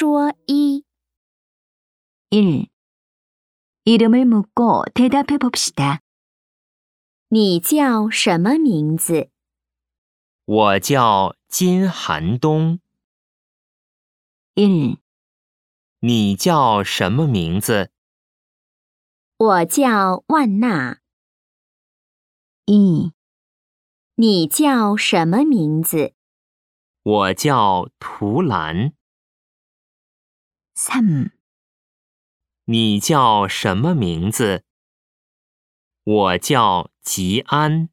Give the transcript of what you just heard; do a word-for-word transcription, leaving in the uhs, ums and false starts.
说一。 일. 이름을 묻고 대답해 봅시다. 你叫什么名字？ 我叫金寒冬。 일. 你叫什么名字？ 我叫万娜。 이. 你叫什么名字？ 我叫图兰。 삼. 你叫什么名字？我叫吉安。